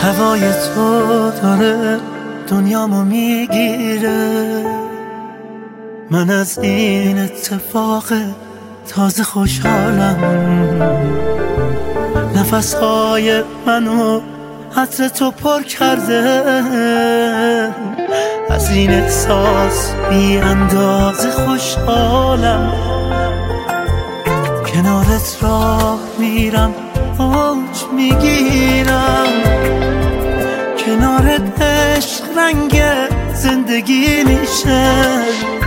هوای تو داره دنیامو میگیره. من از این اتفاق تازه خوشحالم. نفسهای منو عطر تو پر کرده. از این احساس بی اندازه خوشحالم. کنارت راه میرم اوج میگیرم. کنارت عشق رنگ زندگی میشه.